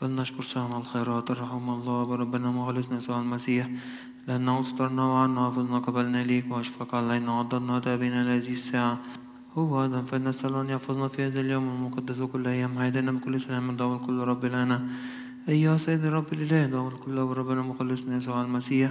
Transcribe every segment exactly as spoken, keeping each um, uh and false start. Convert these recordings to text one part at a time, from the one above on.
فلنشكر سهل الخيرات الرحم الله بربنا مخلصنا يسوع المسيح، لأنه سترنا وعنا وفضلنا قبلنا ليك وأشفق علينا وعضدنا وتابينا هذه الساعة. هو أيضا فلنسأل أن يحفظنا في هذا اليوم المقدس وكل أيام حياتنا بكل سلام من دور كل رب لنا. أيها سيد الرب الإله دور كل ربنا مخلصنا يسوع المسيح،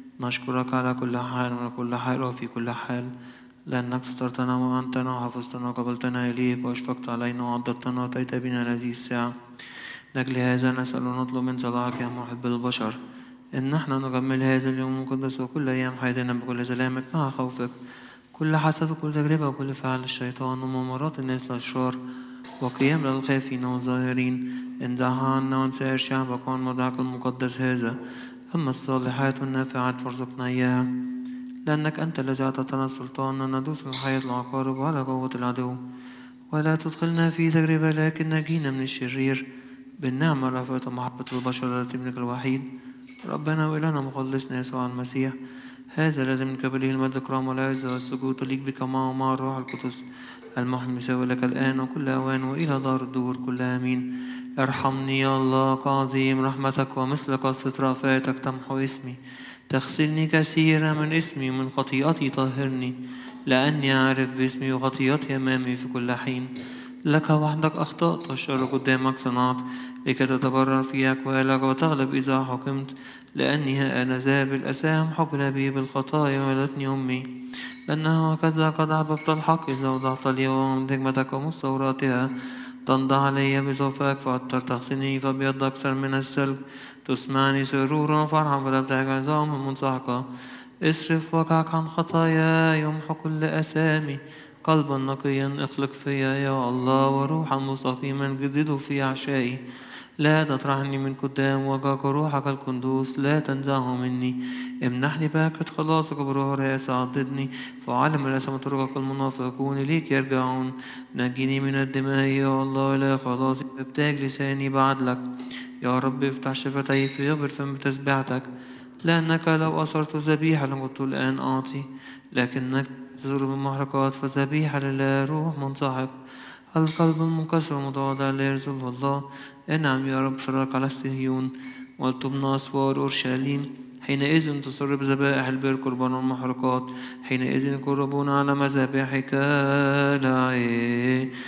نشكرك على كل حال وعلى كل حال وفي كل حال، لأنك سترتنا وأنتنا وحفظتنا وقبلتنا إليك وأشفقت علينا وعضدتنا وأتيت بنا هذه الساعة. لأجل هذا نسأل ونطلب من صلاحك يا محب البشر إن نحن نكمل هذا اليوم المقدس وكل أيام حياتنا بكل سلامك مع خوفك، كل حسد وكل تجربة وكل فعل الشيطان وممارات الناس الأشرار وقيام للخافين والظاهرين، اندعها عنا وعن سائر شعبك وعن موضعك المقدس هذا. أما الصالحات والنافعات فارزقنا إياها، لأنك أنت الذي أعطيتنا السلطان أن ندوس في حياة العقارب وعلى قوة العدو، ولا تدخلنا في تجربة لكن نجينا من الشرير، بالنعمة رفعت محبة البشر التي ابنك الوحيد ربنا وإلهنا مخلصنا يسوع المسيح. هذا لازم من قبله المجد الإكرام والعزة والسجود ليك بك معه مع الروح القدس المحيي المساوي لك الآن وكل أوان وإلى دار الدور كلها آمين. ارحمني يا الله كعظيم رحمتك ومثل قصة رأفاتك تمحو اسمي، تغسلني كثيرا من اسمي من خطيئتي طهرني، لأني أعرف باسمي وخطيئتي أمامي في كل حين. لك وحدك أخطأت والشر قدامك صنعت، لكي تتبرر في أقوالك وتغلب إذا حكمت، لأني ها أنا ذا بالأسام حبل بي بالخطايا ولدتني أمي. لأنه هكذا قد أحببت الحق إذا وضعت اليوم من حكمتك ومستوراتها، تنضح علي بزوفك فأطر تغسلني فبيض أكثر من السلب، تسمعني سرورا وفرحا فتبتهج عظام منسحقة. اصرف وجهك عن خطايا يمحو كل أسامي، قلبا نقيا اخلق فيا يا الله وروحا مستقيما جدده في أعشائي. لا تطرحني من قدام وجهك روحك القدوس لا تنزعه مني. امنحني باكة خلاصك بروح رئاسة عضدني، فعلم الأسم طرقك المنافقون ليك يرجعون. نجيني من الدماء يا الله لا خلاصي، ابتاج لساني بعدلك يا رب، افتح شفتي في يبر فم بتسبيحتك. لأنك لو أصرت ذبيحة لكنت الآن أعطي، لكنك تزور بالمحرقات فذبيحة لله روح منسحق. القلب المنكسر والمتواضع لا يرزقه الله. انعم يا رب شرك على صهيون ولتبنى أسوار أورشليم. حينئذ تصر بذبائح البر قربان المحرقات، حينئذ يقربون على مذابحك. لا